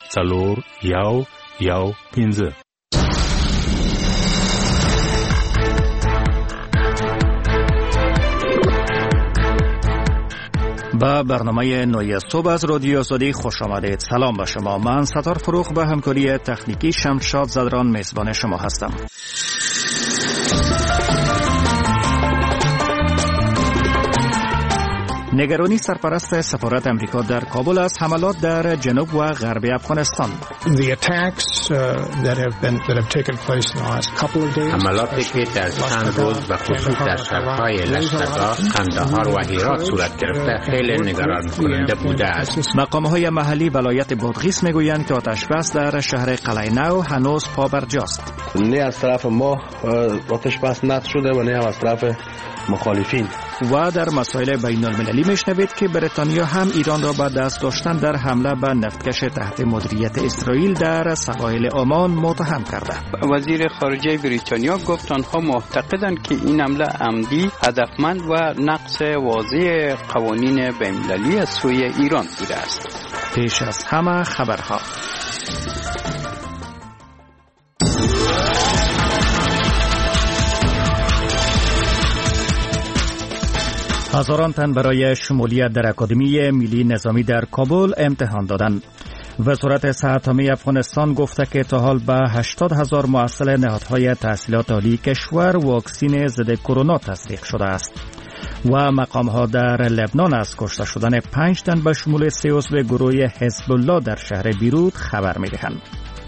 4-1-1-5. با برنامه نوی صبح از رادیو آزادی خوش آمدید. سلام به شما. من ستار فروخ به همکاری تکنیکی شمشاد زدران میزبان شما هستم. نگرانی سرپرست سفارت امریکا در کابل از حملات در جنوب و غرب افغانستان. حملاتی که در چند روز و خصوص در شهرهای لشکرگاه، قندهار و هرات صورت گرفته خیلی نگران کننده بوده است. مقام‌های محلی ولایت بادغیس میگویند که آتش بس در شهر قلعه نو هنوز پابرجاست. نه از طرف ما آتش بس نقض شده و نه از طرف مخالفین. و در مسائل بین المللی میشنوید که بریتانیا هم ایران را به دست داشتن در حمله به نفتکش تحت مدیریت اسرائیل در سواحل عمان متهم کرده. وزیر خارجه بریتانیا گفت آنها معتقدند که این حمله عمدی، هدفمند و نقض واضح قوانین بین المللی از سوی ایران بوده است. پیش از همه خبرها. هزاران تن برای شمولیت در اکادمی ملی نظامی در کابل امتحان دادند. وزارت صحت عامه افغانستان گفته که تا حال به 80,000 محصل نهادهای تحصیلات عالی کشور واکسین ضد کرونا تصدیق شده است. و مقام‌ها در لبنان از کشته شدن 5 تن به شمول 3 عضو گروه حزب الله در شهر بیروت خبر می‌دهند.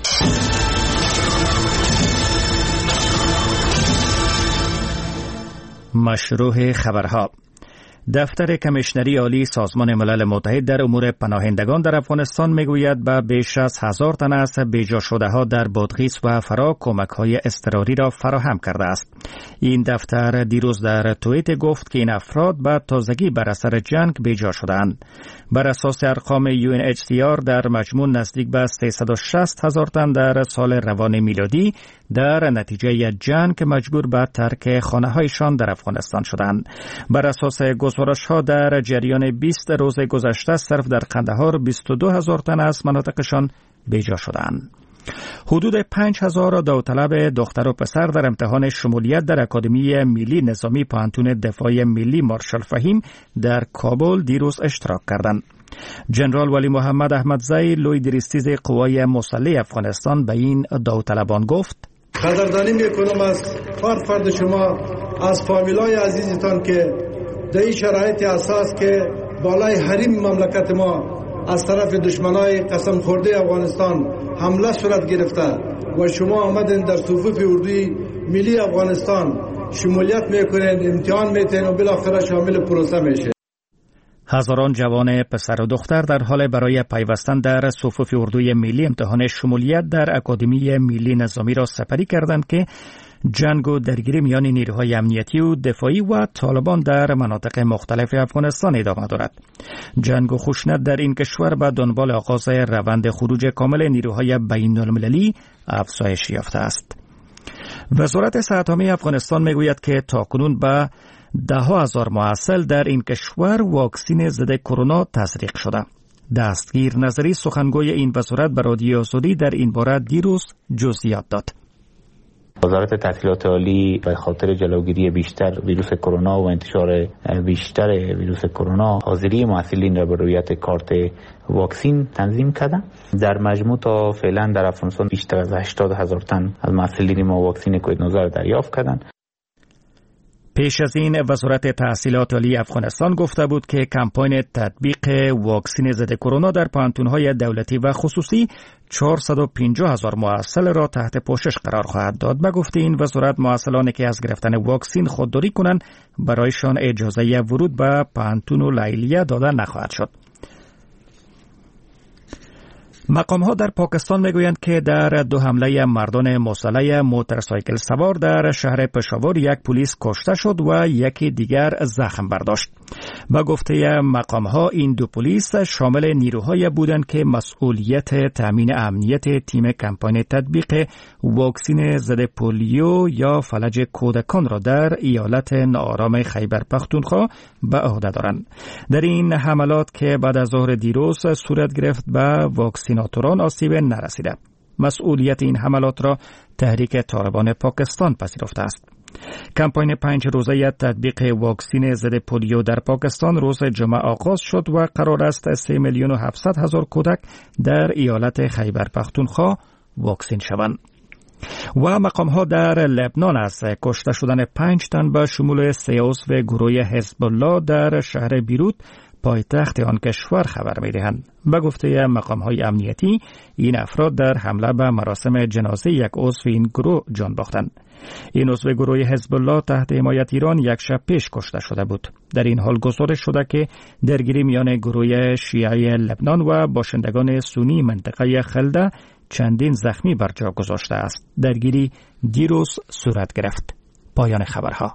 مشروع خبرها. دفتر کمیشنری عالی سازمان ملل متحد در امور پناهندگان در افغانستان میگوید به بیش از 1000 تن از بیجا شده ها در بادغیس و فرا کمک های اضطراری را فراهم کرده است. این دفتر دیروز در توییت گفت که این افراد به تازگی بر اثر جنگ بیجا شدند. بر اساس ارقام UNHCR در مجموع نزدیک به 360,000 تن در سال روان میلادی در نتیجه جنگ مجبور به ترک خانه‌هایشان در افغانستان شدند. بر اساس گزارش‌ها در جریان 20 روز گذشته صرف در قندهار 22,000 تن از مناطقشان بیجا شدند. حدود 5,000 داوطلب دختر و پسر در امتحان شمولیت در اکادمی ملی نظامی پوهنتون دفاع ملی مارشال فهیم در کابل دیروز اشتراک کردند. جنرال ولی محمد احمدزی لوی درستیز قوای مسلح افغانستان به این داوطلبان گفت: قدردانی میکنم از هر فرد شما، از فامیلای عزیزتان که در این شرایط اساس که بالای حریم مملکت ما از طرف دشمنای قسم خورده افغانستان حمله صورت گرفته و شما آمدین در صفوف اردوی ملی افغانستان شمولیت میکنین، امتحان میتین و بالاخره شامل پروسه میشه. هزاران جوان پسر و دختر در حال برای پیوستن در صفوف اردوی ملی امتحان شمولیت در اکادمی ملی نظامی را سپری کردند که جنگ و درگیری میان نیروهای امنیتی و دفاعی و طالبان در مناطق مختلف افغانستان ادامه دارد. جنگ و خشونت در این کشور به دنبال آغاز روند خروج کامل نیروهای بین المللی افزایش یافته است. وزارت صحت عامه افغانستان میگوید که تاکنون به 10,000 محصل در این کشور واکسین ضد کرونا تزریق شده. دستگیر نظری سخنگوی این وزارت به رادیو آزادی در این باره دیروز جزئیات داد. وزارت تحصیلات عالی به خاطر جلوگیری بیشتر ویروس کرونا و انتشار بیشتر ویروس کرونا حاضری محصلین را به رویت کارت واکسین تنظیم کرده. در مجموع تا فعلا در افغانستان بیشتر از 80,000 تن از محصلین ما واکسین کووید 19 دریافت کردند. پیش از این وزارت تحصیلات عالی افغانستان گفته بود که کمپاین تطبیق واکسین ضد کرونا در پوهنتون‌های دولتی و خصوصی 450,000 محصل را تحت پوشش قرار خواهد داد. به گفته این وزارت محصلانی که از گرفتن واکسین خودداری کنند برایشان اجازه ورود به پوهنتون و لیلیه داده نخواهد شد. مقام‌ها در پاکستان میگویند که در 2 حمله مردان مسلح موتورسایکل سوار در شهر پشاور یک پلیس کشته شد و یکی دیگر زخم برداشت. با گفته مقام‌ها این 2 پلیس شامل نیروهای بودند که مسئولیت تامین امنیت تیم کمپاین تطبیق واکسین ضد پولیو یا فلج کودکان را در ایالت ناآرام خیبر پختونخوا به عهده دارند. در این حملات که بعد از ظهر دیروز صورت گرفت به واکسین سیناتوران آسیب نرسیده. مسئولیت این حملات را تحریک طالبان پاکستان پذیرفته است. کمپاین 5 روزه تطبیق واکسن ضد پولیو در پاکستان روز جمعه آغاز شد و قرار است 3,700,000 کودک در ایالت خیبر پختونخوا واکسن شوند. و مقام‌ها در لبنان از کشته شدن 5 تن به شمول 3 عضو گروه حزب الله در شهر بیروت پایتخت آن کشور خبر می‌دهند. به گفته مقام‌های امنیتی این افراد در حمله به مراسم جنازه یک عضو این گروه جان باختند. این عضو گروه حزب الله تحت حمایت ایران یک شب پیش کشته شده بود. در این حال گزارش شده که درگیری میان گروه شیعه لبنان و باشندگان سنی منطقه خلده چندین زخمی بر جا گذاشته است. درگیری دیروز صورت گرفت. پایان خبرها.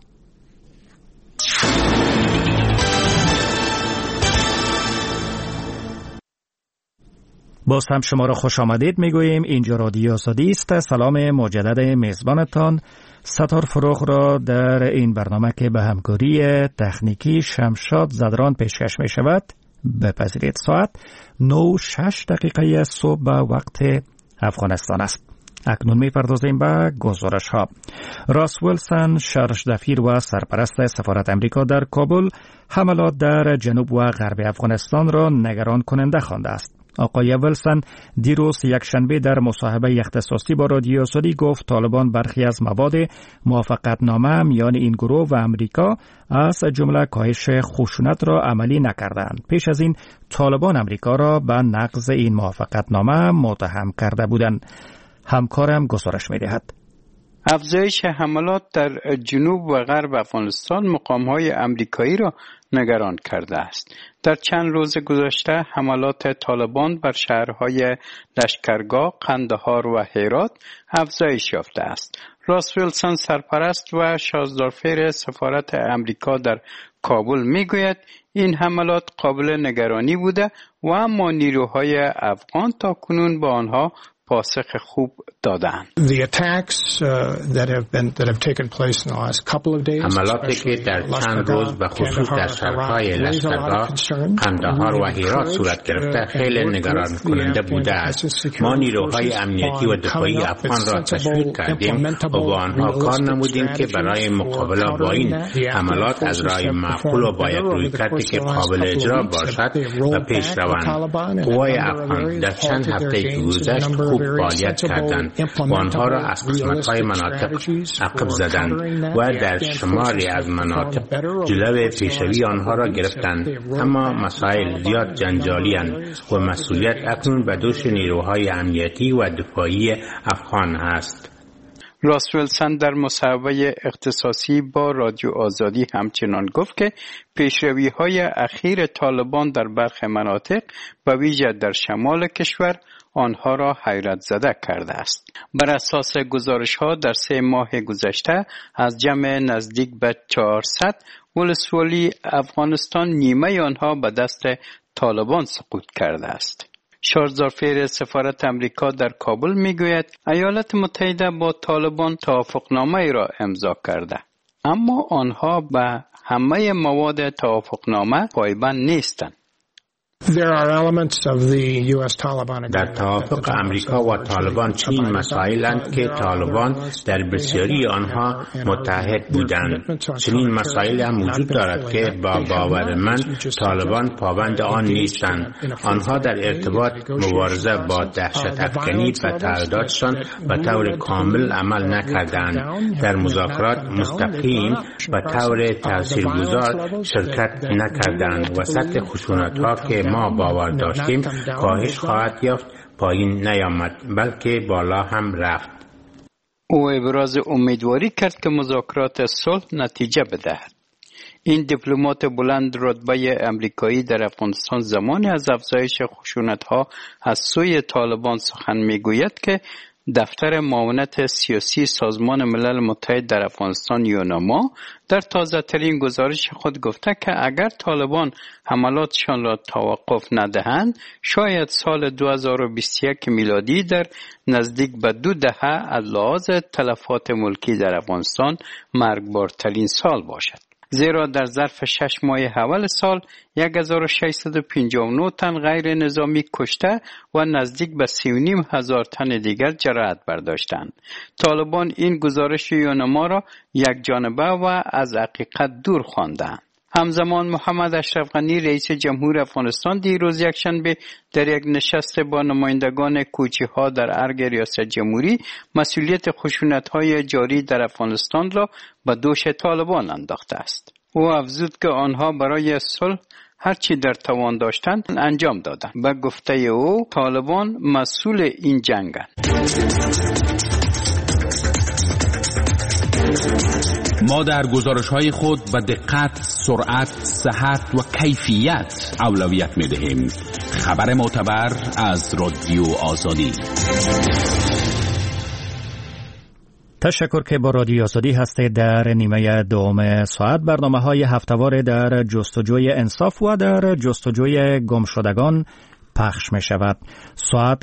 باز هم شما را خوش آمدید میگوییم. اینجا رادیو آزادی است. سلام مجدد میزبانتان ستار فروغ را در این برنامه که به همکاری تکنیکی شمشاد زدران پیشکش می شود بپذیرید. ساعت 9:06 صبح به وقت افغانستان است. اکنون می پردازیم به گزارش ها. راس ویلسون شرشدفیر و سرپرست سفارت امریکا در کابل حملات در جنوب و غرب افغانستان را نگران کننده خوانده است. آقای ویلسون دیروز یکشنبه در مصاحبه اختصاصی با رادیو آزادی گفت طالبان برخی از مواد موافقتنامه میان این گروه و امریکا از جمله کاهش خشونت را عملی نکردند. پیش از این طالبان امریکا را به نقض این موافقتنامه متهم کرده بودند. همکارم گزارش می‌دهد. افزایش حملات در جنوب و غرب افغانستان مقام‌های آمریکایی را نگران کرده است. در چند روز گذشته حملات طالبان بر شهرهای لشکرگاه، قندهار و هرات افزایش یافته است. راس ویلسون سرپرست و شازدارفیر سفارت امریکا در کابل میگوید این حملات قابل نگرانی بوده و اما نیروهای افغان تا کنون با آنها پاسخ خوب دادند. حملاتی که در چند روز به خصوص در شهرهای لشکرگاه، قندهار و هرات صورت گرفته خیلی نگران کننده بوده است. ما نیروهای امنیتی و دفاعی افغان را تشویق کردیم و با آنها کار نمودیم که برای مقابله با این حملات از راه معقول و با یک رویکردی که قابل اجرا باشد و پیش روند. قوای افغان در چند هفته که گذشت خوب فعالیت کردند و آنها را از قسمت‌های مناطق عقب زدند و در شماری از مناطق جلو پیشروی آنها را گرفتند. اما مسائل زیاد جنجالی‌اند و مسئولیت اکنون به دوش نیروهای امنیتی و دفاعی افغان است. راس ویلسون در مصاحبه اختصاصی با رادیو آزادی همچنان گفت که پیشروی‌های اخیر طالبان در برخی مناطق به ویژه در شمال کشور آنها را حیرت زده کرده است. بر اساس گزارش‌ها در 3 ماه گذشته از جمع نزدیک به 400 ولسوالی افغانستان نیمه آنها به دست طالبان سقوط کرده است. شازدارفیر سفارت امریکا در کابل میگوید ایالات متحده با طالبان توافقنامه را امضا کرده، اما آنها به همه مواد توافقنامه پایبند نیستند. در توافق امریکا و طالبان چنین مسائلند که طالبان در بسیاری آنها متحد بودند. چنین مسائل هم وجود دارد که با باور من طالبان پابند آن نیستند. آنها در ارتباط مبارزه با دهشت افکنی به تعهداتشان به طور کامل عمل نکردند. در مذاکرات مستقیم به طور تاثیرگذار شرکت نکردند و سطح خشونت‌ها که ما باور داشتیم کاهش خواهد یافت پایین نیامد بلکه بالا هم رفت. او ابراز امیدواری کرد که مذاکرات صلح نتیجه بدهد. این دیپلمات بلند رتبه امریکایی در افغانستان زمانی از افزایش خشونت‌ها از سوی طالبان سخن میگوید که دفتر معاونت سیاسی سازمان ملل متحد در افغانستان یوناما در تازه ترین گزارش خود گفته که اگر طالبان حملاتشان را توقف ندهند شاید سال 2021 میلادی در نزدیک به 2 دهه از لحاظ تلفات ملکی در افغانستان مرگبارترین سال باشد. زیرا در ظرف 6 ماه اول سال 1659 تن غیر نظامی کشته و نزدیک به 3,500 تن دیگر جراحت برداشتند. طالبان این گزارش یونما را یک جانبه و از حقیقت دور خواندند. همزمان محمد اشرف غنی رئیس جمهور افغانستان دیروز یکشنبه در یک نشست با نمایندگان کوچی‌ها در ارگ ریاست جمهوری مسئولیت خشونت‌های جاری در افغانستان را به دوش طالبان انداخته است. او افزود که آنها برای صلح هرچی در توان داشتند انجام دادند. به گفته او طالبان مسئول این جنگند. ما در گزارش‌های خود به دقت، سرعت، صحت و کیفیت اولویت می‌دهیم. خبر معتبر از رادیو آزادی. تشکر که با رادیو آزادی هستید. در نیمه دوم ساعت برنامه‌های هفته‌وار در جستجوی انصاف و در جستجوی گمشدگان پخش می شود. ساعت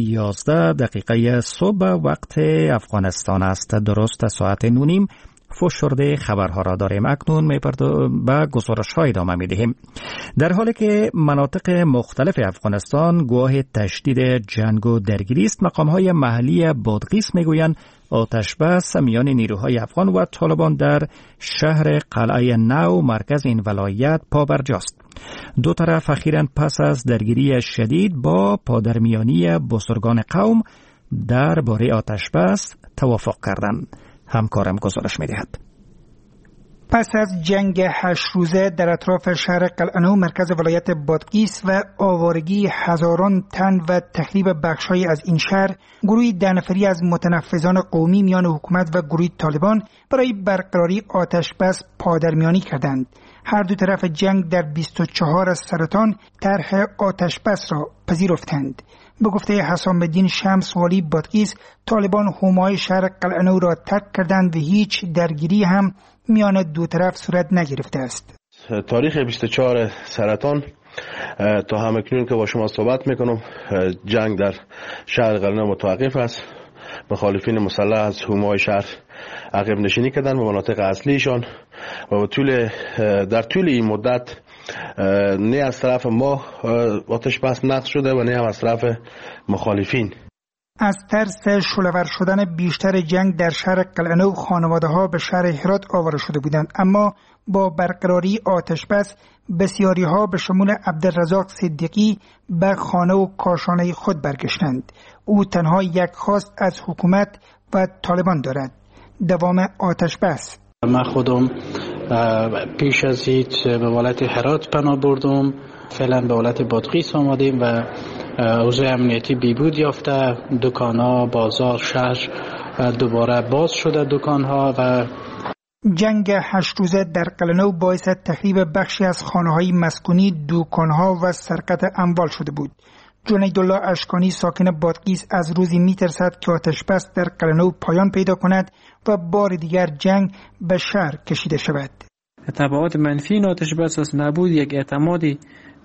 9:11 صبح وقت افغانستان است. درست ساعت 9:30 فشرده خبرها را داریم. اکنون به گزارش‌های ادامه می‌دهیم. در حالی که مناطق مختلف افغانستان گواه تشدید جنگ و درگیری است، مقام‌های محلی بادغیس می‌گویند آتش بس میان نیروهای افغان و طالبان در شهر قلعه نو مرکز این ولایت پابرجاست. دو طرف اخیراً پس از درگیری شدید با پادرمیانی بزرگان قوم درباره آتش بس توافق کردند. همکارم گزارش می‌دهد. پس از جنگ 8 روزه در اطراف شهر قلعه نو مرکز ولایت بادغیس و آوارگی هزاران تن و تخریب بخش‌های از این شهر، گروهی 10 نفری از متنفذان قومی میان حکومت و گروه طالبان برای برقراری آتش بس پادرمیانی کردند. هر دو طرف جنگ در 24 از سرطان طرح آتش بس را پذیرفتند. به گفته حسام الدین شمس والی بادغیس، طالبان حومه‌های شهر قلعه نو را ترک کردند و هیچ درگیری هم میان دو طرف صورت نگرفته است. تاریخ 24 سرطان تا همکنون که با شما صحبت میکنم جنگ در شهر قلعه نو متوقف است. مخالفین مسلح از حومه‌های شهر عقب نشینی کردند و مناطق اصلیشان و در طول این مدت نه از طرف ما آتش بس نقض شده و نه هم از طرف مخالفین. از ترس شلوور شدن بیشتر جنگ در شهر قلعه نو خانواده‌ها به شهر هرات آواره شده بودند، اما با برقراری آتش بس بسیاری‌ها به شمول عبدالرزاق صدیقی به خانه و کاشانه خود برگشتند. او تنها یک خواست از حکومت و طالبان دارد: دوام آتش بس. من خودم پیش از هیچ به ولایت هرات پناه بردم، فعلا به ولایت بادغیس آمدیم و اوضاع امنیتی بیبود یافته. دکان‌ها، بازار، شهر دوباره باز شده دکان‌ها و جنگ 8 روزه در قلعه نو باعث تخریب بخشی از خانه‌های مسکونی، دکان‌ها و سرقت اموال شده بود. جنیدالله اشکانی ساکن بادغیس از روزی می‌ترسد که آتش بس در قلعه نو پایان پیدا کند و بار دیگر جنگ به شهر کشیده شود. تبعات منفی این آتش بس است. نبود یک اعتمادی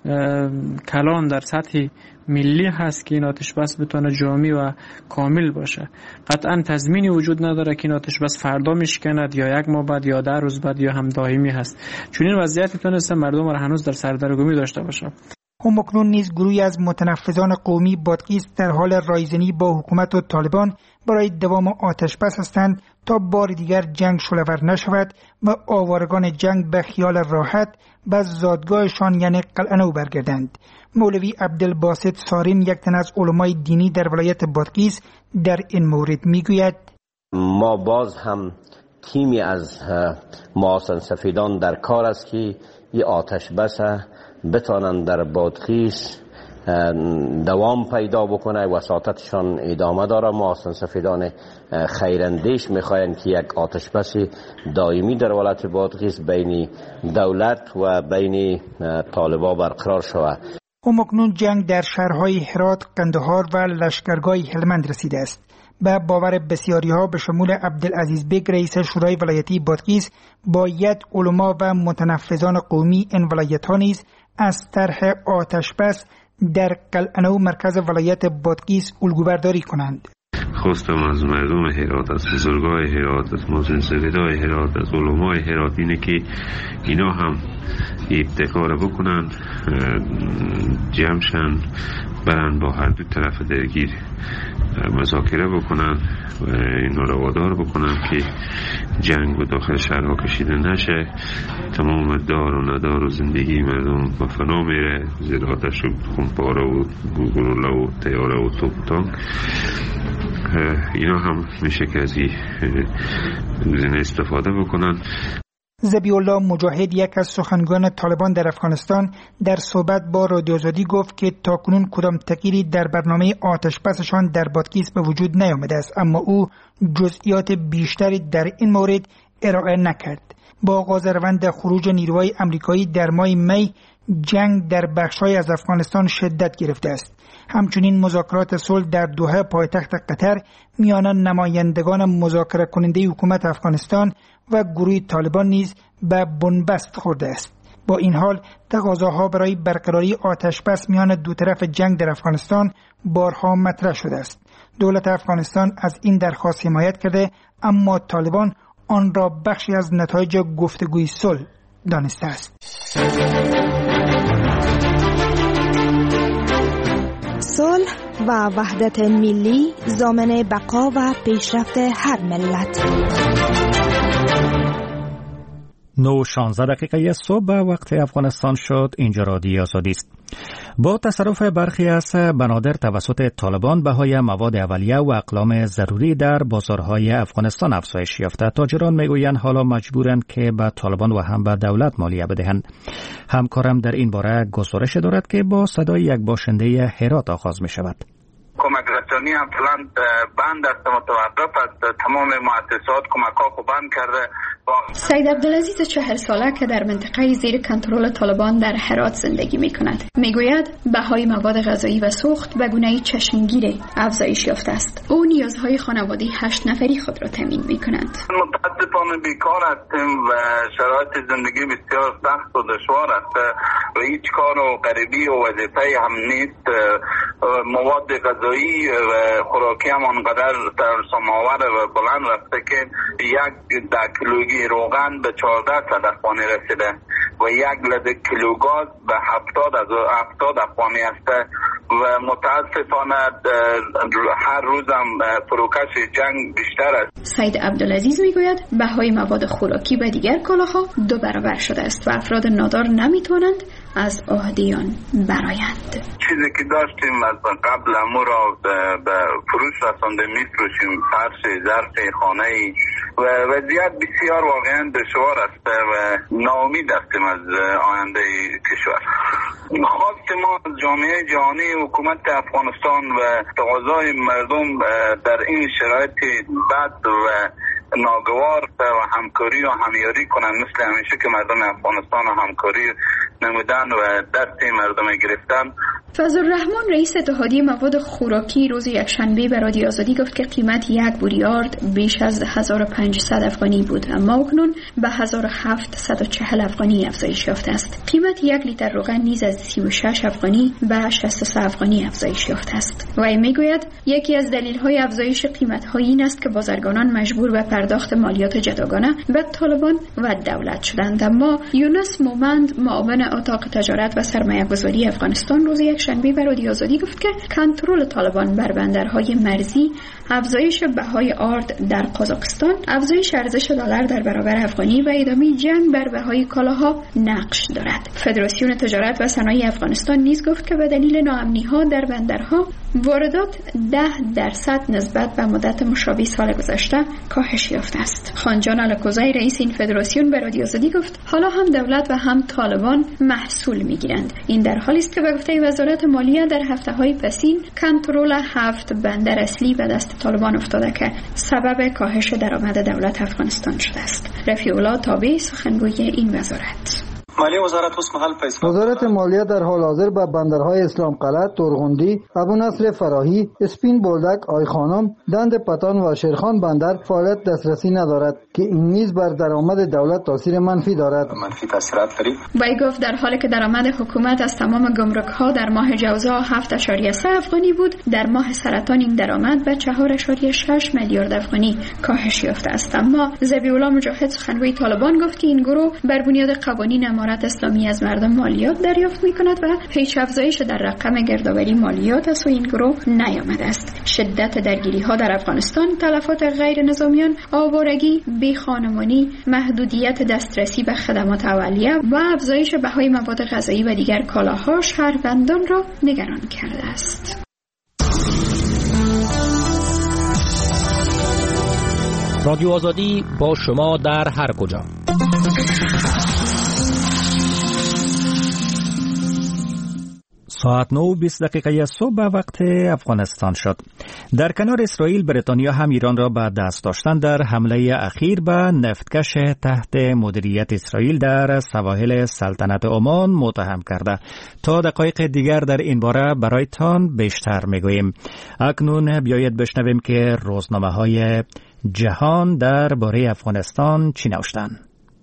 کلان در سطح ملی هست که این آتش بس بتونه جامع و کامل باشه. قطعا تضمینی وجود نداره که این آتش بس فردا میشکند یا یک ماه بعد یا 10 روز بعد یا هم دائمی هست. چون این وضعیت تونسته مردم را هنوز در سردرگمی داشته باشه. همکنون نیز گروهی از متنفذان قومی بادغیس در حال رایزنی با حکومت و طالبان برای دوام آتش بس هستند تا بار دیگر جنگ شلوور نشود و آوارگان جنگ به خیال راحت به زادگاهشان یعنی قلعه نو برگردند. مولوی عبدالباسط سارم، یک تن از علمای دینی در ولایت بادغیس، در این مورد میگوید: ما باز هم تیمی از معاصن سفیدان در کار است که این آتش بس بتانند در بادغیس دوام پیدا بکنه. وساطتشان ادامه داره. معاصن سفیدان خیراندیش میخواین که یک آتش بس دائمی در ولایت بادغیس بین دولت و بین طالبا برقرار شود. همکنون جنگ در شهرهای هرات، قندهار و لشکرگاه هلمند رسیده است. به باور بسیاری‌ها به شمول عبدالعزیز بیگ رئیس شورای ولایتی بادغیس باید علما و متنفذان قومی این ولایت‌ها نیز از طرح آتش بس در قلعه نو مرکز ولایت بادغیس الگوبرداری کنند. خواستم از مردم هرات، از بزرگای هرات، از محسن سفیدای هرات، از علمای هرات اینه که اینا هم ابتکار بکنن، جمعشن، برن با هر دو طرف درگیر مذاکره بکنن و اینا رو وادار بکنن که جنگ و داخل شهرها کشیده نشه. تمام دار و ندار و زندگی مردم به فنا میره، زیر آتش و خونپاره و گلوله و تیاره و توپ و تانک. اینا هم میشه که از این استفاده بکنن. ذبیح الله مجاهد، یک از سخنگویان طالبان در افغانستان، در صحبت با رادیو آزادی گفت که تاکنون کدام تغییری در برنامه آتشبسشان در بادغیس به وجود نیامده است، اما او جزئیات بیشتری در این مورد ارائه نکرد. با آغاز روند خروج نیروهای آمریکایی در ماه می، جنگ در بخش‌های از افغانستان شدت گرفته است. همچنین مذاکرات صلح در دوحه پایتخت قطر میان نمایندگان مذاکره کننده حکومت افغانستان و گروه طالبان نیز به بنبست خورده است. با این حال تقاضاها برای برقراری آتشبس میان دو طرف جنگ در افغانستان بارها مطرح شده است. دولت افغانستان از این درخواست حمایت کرده، اما طالبان آن را بخشی از نتایج گفتگوی صلح دانسته است. صلح و وحدت ملی ضامن بقا و پیشرفت هر ملت. 9:16 صبح به وقت افغانستان شد. اینجا رادیو آزادی است. با تصرف برخی از بنادر توسط طالبان بهای مواد اولیه و اقلام ضروری در بازارهای افغانستان افزایش یافته. تاجران میگویند حالا مجبورند که به طالبان و هم به دولت مالیه بدهند. همکارم در این باره گزارش دارد که با صدای یک باشنده هرات آغاز می شود. کمک رسانی هم فلان بند است، متوقف است. تمام مؤسسات کمک‌ها کو بند کرده. سید عبدالعزیز 40 ساله که در منطقه زیر کنترل طالبان در هرات زندگی می کند میگوید بهای مواد غذایی و سوخت به گونه چشمگیر افزایش یافته است. او نیازهای خانوادگی 8 نفری خود را تامین می کند. متاسفانه بیکار هستیم و شرایط زندگی بسیار سخت و دشوار است و هیچ کار و غریبی و وظیفه هم نیست. مواد غذایی و خوراکی هم آنقدر ترسام‌آور و بلند رفته که یک 10 کیلوگرم روغن به 14 افغانی رسیده و یک لده کیلو گاز به 70 افغانی است و متاسفانه هر روزم فروکش جنگ بیشتر است. سید عبدالعزیز میگوید بهای مواد خوراکی و دیگر کالاها 2 برابر شده است و افراد نادار نمیتوانند از عهدیان برآیند. چیزی که داشتیم از قبل امو را به فروش رسانده میفروشیم، فرش، ظرف خانه‌ای و وضعیت بسیار واقعا دشوار است و ناامید هستیم از آینده کشور. خواست ما از جامعه جهانی، حکومت افغانستان و تقاضای مردم در این شرایط بد و ناگوار و همکاری و همیاری کنند، مثل همیشه که مردم افغانستان همکاری نمودن و دست مردم گرفتن. فضلالرحمن رئیس اتحادیه مواد خوراکی روز یکشنبه به رادیو آزادی گفت که قیمت یک بوریارد بیش از 1500 افغانی بود، اما اکنون به 1740 افغانی افزایش یافته است. قیمت یک لیتر روغن نیز از 36 افغانی به 63 افغانی افزایش یافته است. و میگوید یکی از دلایل افزایش قیمت‌ها این است که بازرگانان مجبور به پرداخت مالیات جداگانه به طالبان و دولت شدند. اما یونس مومند، معاون اتاق تجارت و سرمایه‌گذاری افغانستان، روز یکشنبه به رادیو آزادی گفت که کنترل طالبان بر بندرهای مرزی، افزایش بهای آرد در قزاقستان، افزایش ارزش دلار در برابر افغانی و ادامه جنگ بر بهای کالاها نقش دارد. فدراسیون تجارت و صنایع افغانستان نیز گفت که به دلیل ناامنی‌ها در بندرها واردات 10% نسبت به مدت مشابه سال گذشته کاهش یافته است. خانجان الکوزای رئیس این فدراسیون به رادیو آزادی گفت حالا هم دولت و هم طالبان محصول میگیرند. این در حالی است که به گفته وزارت مالیه در هفته‌های پسین کنترل 7 بندر اصلی به دست طالبان افتاده که سبب کاهش درآمد دولت افغانستان شده است. رفیع الله تابعی، سخنگوی این وزارت: وزارت مالیه در حال حاضر به بندرهای اسلام قلعه، تورغوندی، ابو نصر فراهی، اسپین بولدک، آی خانم، دند پتان و شیرخان بندر فعالیت دسترسی ندارد که این نیز بر درآمد دولت تاثیر منفی دارد. وی گفت در حالی که درآمد حکومت از تمام گمرک‌ها در ماه جوزا 7.3 افغانی بود، در ماه سرطان این درآمد به 4.6 میلیارد افغانی کاهش یافته است. اما ذبیح‌الله مجاهد سخنگوی طالبان گفت که این گروه بر بنیاد قوانین امارت اسلامی از مردم مالیات دریافت می‌کند و هیچ افزایش در رقم گردآوری مالیات از این گروه نیامده است. شدت درگیری‌ها در افغانستان، تلفات غیر نظامیان، آوارگی، بی‌خانمانی، محدودیت دسترسی به خدمات اولیه و افزایش بهای مواد غذایی و دیگر کالاها شهروندان را نگران کرده است. رادیو آزادی با شما در هر کجا. ساعت 9:20 صبح به وقت افغانستان شد. در کنار اسرائیل، بریتانیا هم ایران را به دست داشتن در حمله اخیر به نفتکش تحت مدیریت اسرائیل در سواحل سلطنت عمان متهم کرده. تا دقایق دیگر در این باره برایتان بیشتر میگوییم. اکنون بیایید بشنویم که روزنامه‌های جهان در باره افغانستان چی نوشتند.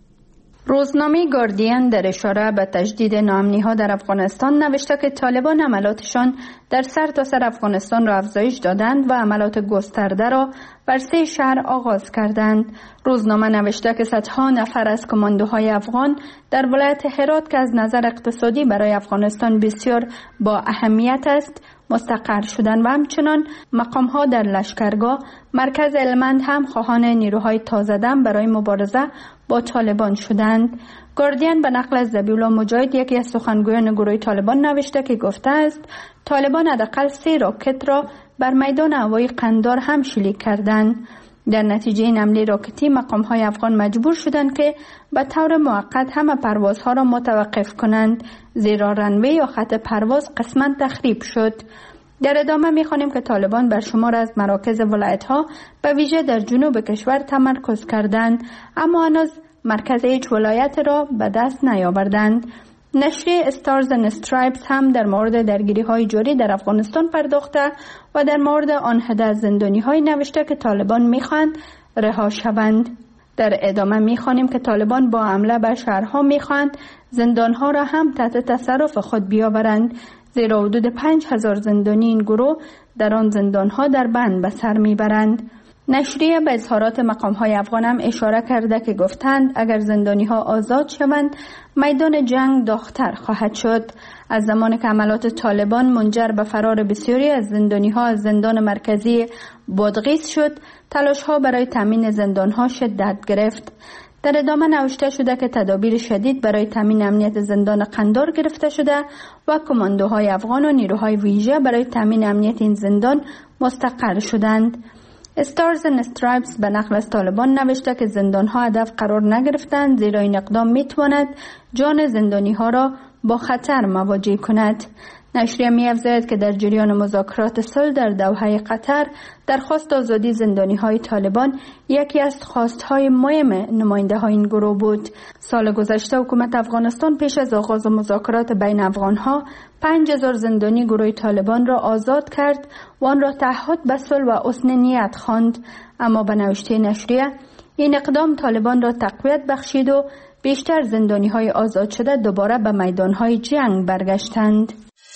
روزنامه گاردین در اشاره به تجدید ناامنی‌ها در افغانستان نوشته که طالبان عملاتشان در سرتاسر افغانستان را افزایش دادند و عملات گسترده را بر 3 شهر آغاز کردند. روزنامه نوشته که صدها نفر از کماندوهای افغان در ولایت هرات که از نظر اقتصادی برای افغانستان بسیار با اهمیت است مستقر شدند و همچنان مقام‌ها در لشکرگاه مرکز هلمند هم خواهان نیروهای تازه دم برای مبارزه با طالبان شدند. گاردین به نقل از ذبیح‌الله مجاهد، یکی از سخنگویان گروه طالبان، نوشته که گفته است طالبان حداقل 3 راکت را بر میدان هوایی قندار هم شلیک کردند. در نتیجه این حمله راکتی مقام‌های افغان مجبور شدند که به طور موقت همه پروازها را متوقف کنند، زیرا رنوی یا خط پرواز قسماً تخریب شد. در ادامه می‌خوانیم که طالبان بر شمار از مراکز ولایت‌ها به ویژه در جنوب کشور تمرکز کردند، اما هنوز مرکز هیچ ولایت را به دست نیاوردند. نشریه استارز اند استرایپس هم در مورد درگیری‌های جاری در افغانستان پرداخته و در مورد آن عده زندانی‌های نوشته که طالبان می‌خواهند رها شوند. در ادامه می‌خوانیم که طالبان با حمله به شهرها می‌خواهند زندان‌ها را هم تحت تصرف خود بیاورند، زیرا حدود 5000 زندانی این گروه در آن زندان‌ها در بند به سر می‌برند. نشریه به اظهارات مقام‌های افغان هم اشاره کرده که گفتند اگر زندانی‌ها آزاد شوند میدان جنگ داغ‌تر خواهد شد. از زمانی که عملات طالبان منجر به فرار بسیاری از زندانی‌ها از زندان مرکزی بادغیس شد، تلاش‌ها برای تامین زندان‌ها شدت گرفت. در ادامه نوشته شده که تدابیر شدید برای تامین امنیت زندان قندار گرفته شده و کماندوهای افغان و نیروهای ویژه برای تامین امنیت این زندان مستقر شدند. استارز اند استرایپس به نقل از طالبان نوشته که زندان‌ها هدف قرار نگرفتند، زیرا این اقدام می‌تواند جان زندانی‌ها را با خطر مواجه کند. نشریه می‌افزاید که در جریان مذاکرات صلح در دوحه قطر درخواست آزادی زندانی‌های طالبان یکی از خواست‌های مهم نماینده‌های این گروه بود. سال گذشته حکومت افغانستان پیش از آغاز مذاکرات بین افغان‌ها 5000 زندانی گروه طالبان را آزاد کرد و آن را تعهد به صلح و حسن نیت خواند، اما به نوشته نشریه این اقدام طالبان را تقویت بخشید و بیشتر زندانی‌های آزاد شده دوباره به میدان‌های جنگ برگشتند.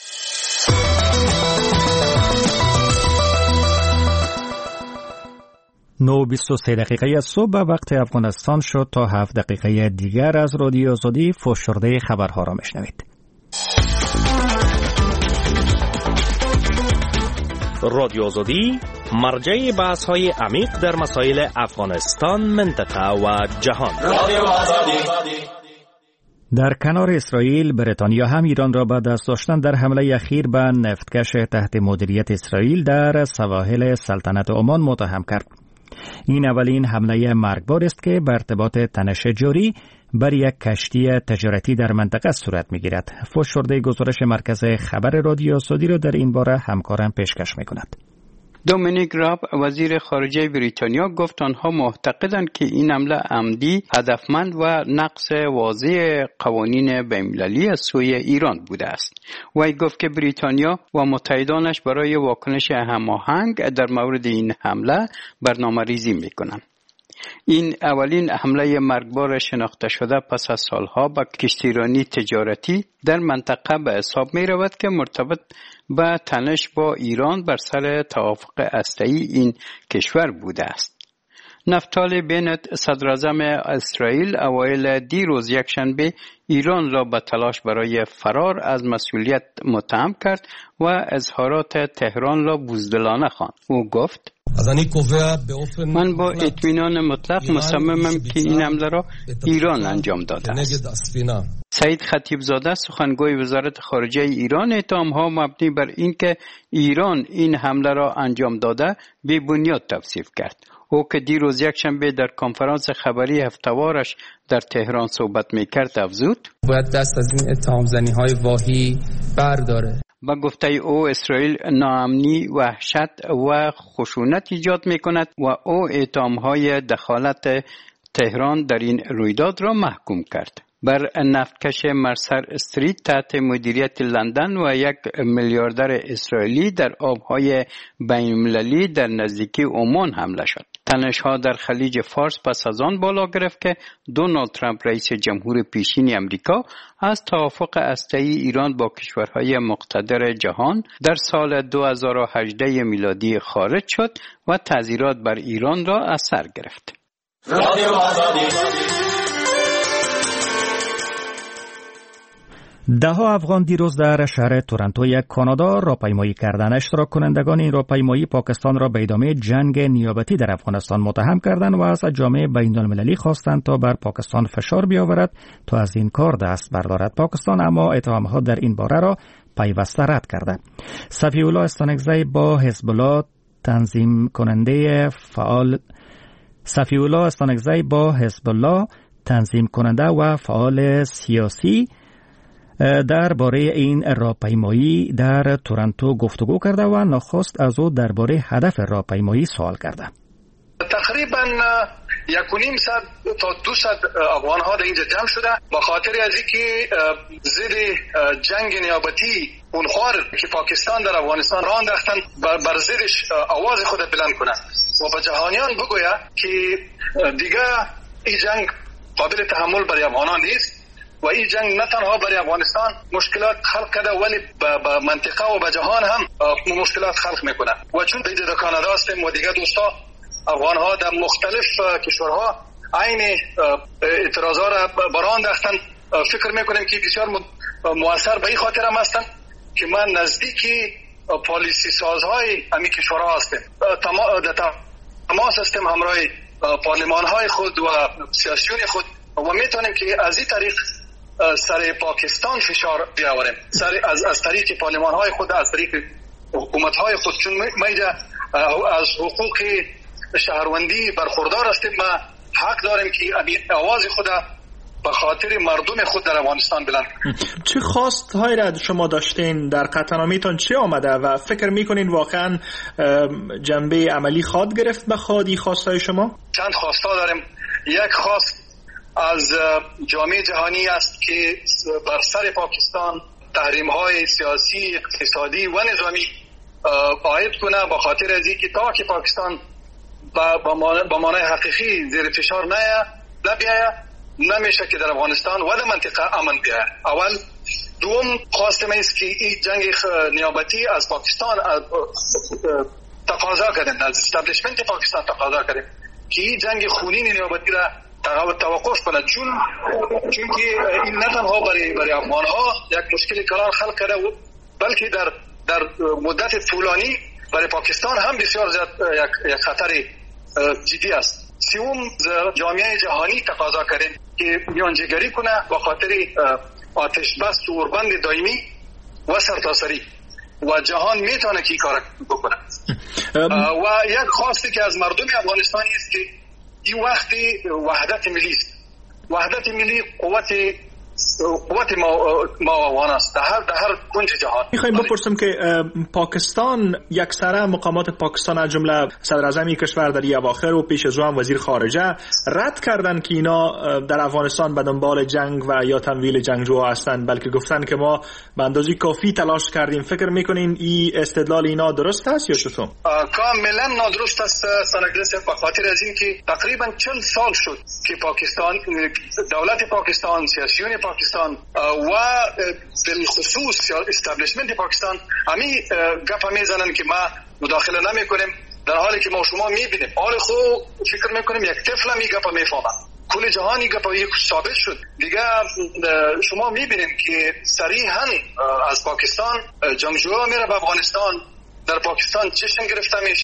9:23 از صبح وقت افغانستان شد. تا 7 دقیقه دیگر از رادیو آزادی فشرده خبرها را میشنوید. رادیو آزادی مرجع بحث‌های عمیق در مسائل افغانستان، منطقه و جهان. رادیو آزادی. در کنار اسرائیل، بریتانیا هم ایران را به دست داشتن در حمله اخیر به نفتکش تحت مدیریت اسرائیل در سواحل سلطنت عمان متهم کرد. این اولین حمله مرگبار است که به ارتباط تنش جاری بر یک کشتی تجارتی در منطقه صورت می‌گیرد. فشرده گزارش مرکز خبر رادیو آزادی را در این باره همکارم پیشکش می‌کند. دومینیک راب وزیر خارجه بریتانیا گفت آنها معتقدند که این حمله عمدی، هدفمند و نقض واضح قوانین بین‌المللی از سوی ایران بوده است. وی گفت که بریتانیا و متحدانش برای واکنش هماهنگ در مورد این حمله برنامه‌ریزی می‌کنند. این اولین حمله مرگبار شناخته شده پس از سالها به کشتیرانی تجارتی در منطقه به حساب می رود که مرتبط به تنش با ایران بر سر توافق هسته‌ای این کشور بوده است. نفتالی بنت صدراعظم اسرائیل اوایل دیروز یکشنبه ایران را به تلاش برای فرار از مسئولیت متهم کرد و اظهارات تهران را بزدلانه خواند. او گفت: من با اطمینان مطلق مصممم که این حمله را ایران انجام داده است. سعید خطیبزاده سخنگوی وزارت خارجه ایران اتهام‌ها مبنی بر اینکه ایران این حمله را انجام داده بی بنیاد توصیف کرد. او که دیروز یکشنبه در کنفرانس خبری هفته‌وارش در تهران صحبت می‌کرد افزود: باید دست از این اتهام‌زنی‌های واهی برداره. با گفته او اسرائیل ناامنی، وحشت و خشونت ایجاد می‌کند و او اتهام‌های دخالت تهران در این رویداد را محکوم کرد. بر نفتکش مرسر استریت تحت مدیریت لندن و یک میلیاردر اسرائیلی در آبهای بین‌المللی در نزدیکی عمان حمله شد. تنش‌ها در خلیج فارس پس از آن بالا گرفت که دونالد ترامپ رئیس جمهور پیشین آمریکا از توافق هسته‌ای ایران با کشورهای مقتدر جهان در سال 2018 میلادی خارج شد و تعزیرات بر ایران را از سر گرفت. ده‌ها افغان دیروز در شهر تورنتو یک کانادا راهپیمایی کردند. اشتراک کنندگان این راهپیمایی پاکستان را به ادامه جنگ نیابتی در افغانستان متهم کردند و از جامعه بین‌المللی خواستند تا بر پاکستان فشار بیاورد تا از این کار دست بردارد. پاکستان اما اتهامات در این باره را پیوسته رد کرده. صفی الله استانکزی با حزب الله تنظیم کننده و فعال سیاسی درباره این راهپیمایی در تورنتو گفتگو کرده و نخست از او درباره هدف راهپیمایی سوال کرده. تقریبا 1.5 تا 200 افغان ها در اینجا جمع شده با خاطر از اینکه ضد جنگ نیابتی اونخوار که پاکستان در افغانستان راه انداختن بر ضدش آواز خود بلند کنه و به جهانیان بگویه که دیگه این جنگ قابل تحمل برای افغانان نیست و این جنگ نه تنها برای افغانستان مشکلات خلق کرده ولی به منطقه و به جهان هم مشکلات خلق میکنه. و چون در کانادا هستیم و دیگه دوستا افغان ها در مختلف کشورها عین اعتراضا را برآورده انداختن، فکر میکنیم که بسیار مؤثر به این خاطر هم هستن که من نزدیکی پالیسی سازهای همین کشورها هستیم، تماس هستیم همراه پارلمان های خود و سیاسیون خود و میتونیم که از این طریق سر پاکستان فشار بیاوریم، از طریق پارلمان های خود، از طریق حکومت های خود، چون ما از حقوق شهروندی برخوردار هستیم. ما حق داریم که آواز خود به خاطر مردم خود در افغانستان بلند. چه خواست های را شما داشتین در قطعنامه‌تان چه آمده و فکر میکنین واقعا جنبه عملی خواد گرفت به خودی خواستای شما؟ چند خواستا داریم. یک خواست از جامعه جهانی است که بر سر پاکستان تحریم های سیاسی، اقتصادی و نظامی عاید کنه به خاطر از اینکه تا که پاکستان با معنای حقیقی زیر فشار نبیاید نمیشه که در افغانستان و در منطقه امن بیاید. اول. دوم خواست ما است که این جنگ نیابتی از پاکستان تقاضا کردیم، از استابلیشمنت پاکستان تقاضا کردیم که این جنگ خونین نیابتی را توقف کنه، چون که این نه تنها برای افغان ها یک مشکل کلان خلق کرده بلکه در مدت طولانی برای پاکستان هم بسیار زیاد یک خطر جدی است. سوم جامعه جهانی تقاضا کردیم که میانجیگری کنه با خاطر آتش بس و اوربند دائمی و سرتاسری و جهان میتونه که این کار بکنه. و یک خواستی که از مردم افغانستانی است که این وقت وحدت ملی است. وحدت ملی قوت قوت ما افغان است در هر کنج جهان. میخوایم بپرسم که پاکستان یکسره مقامات پاکستان از جمله صدر اعظم کشور در اواخر و پیش از او هم وزیر خارجه رد کردن که اینا در افغانستان به دنبال جنگ و یا تمویل جنگجوها هستند، بلکه گفتن که ما به اندازه کافی تلاش کردیم. فکر میکنین این استدلال اینا درست است یا چطور؟ کاملا نادرست است سنگلس، به خاطر از این که تقریبا 40 سال شد که پاکستان، دولت پاکستان، سیاسیون پاکستان و بالخصوص استابلیشمنت پاکستان همین گپ میزنن که ما مداخله نمیکنیم، در حالی که ما شما میبینیم حال خود فکر میکنیم یک طفل هم این گپ میفهمه. کل جهانی گپ ثابت شد دیگه. شما میبینیم که صریحا از پاکستان جنگجوها میره به افغانستان، در پاکستان جشن گرفته میشه،